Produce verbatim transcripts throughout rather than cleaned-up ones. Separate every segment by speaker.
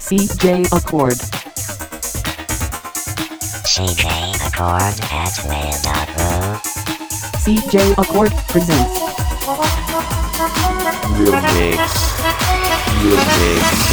Speaker 1: C J Accord.
Speaker 2: C J Accord at mail dot ru.
Speaker 1: C J Accord presents
Speaker 3: Your mix. Your mix.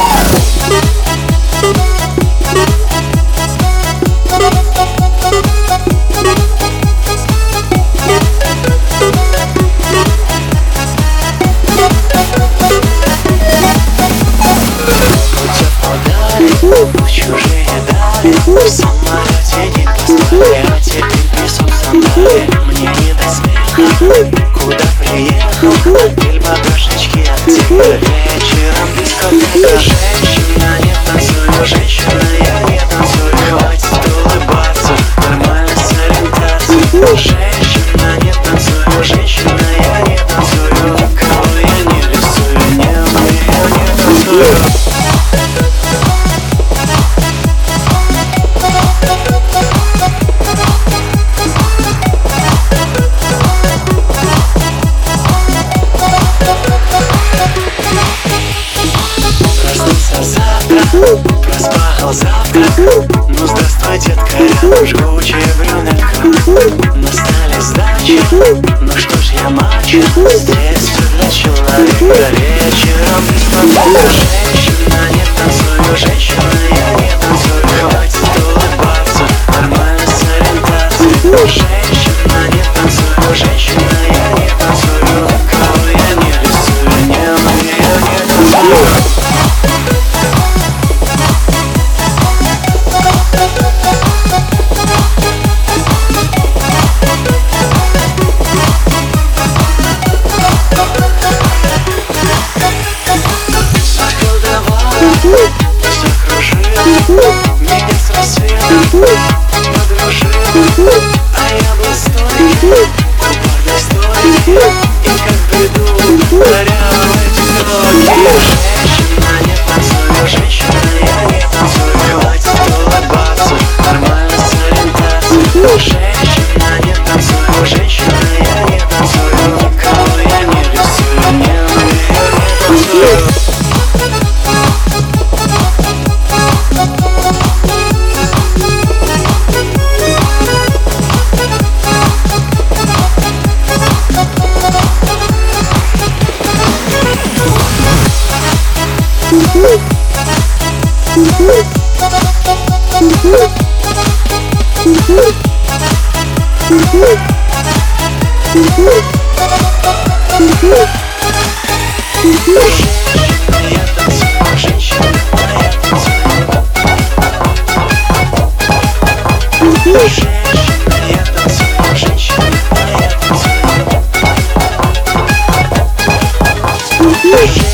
Speaker 4: В чужие дали, в самолете не послали, а теперь песок сандали. Мне не до смеха, куда приехал, отель багажнички от тебя. Вечером дискотека, женщина, не танцую, женщина, я не танцую. Хватит улыбаться, нормально с ориентацией. Женщина, не танцую, женщина, я не танцую. Никого я не рисую, не умею, не танцую. Проспахал завтрак. Ну здравствуй, детка, я жгучая брюнетка. Настали сдачи, ну что ж я мачо. Средство для человека. Вечером бесплатно. Женщина, не танцую, женщина, я не танцую. Хватит улыбаться, нормально с ориентацией. Женщина, не танцую, женщина, я не танцую. Кого я не рисую, не умею, не танцую. Меня с рассветом подружил, а я был стойкий, упорной стойкий. И как приду, горел эти строки. Женщина, не танцую, женщина, я не танцую. Хватит улыбаться, нормально с ориентацией. Женщина, не танцую, женщина, я не танцую. Никого я не рисую, не умею, не танцую. Я танцую, женщина, я танцую. Женщина, я танцую, женщина, я танцую.